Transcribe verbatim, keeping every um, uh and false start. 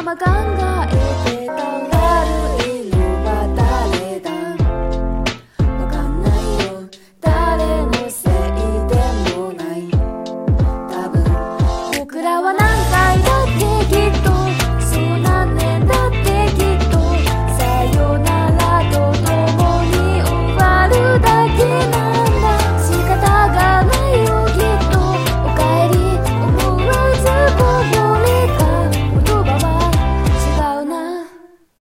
ま考えてた。悪いのは誰だわかんないよ。誰のせいでもない。多分僕らは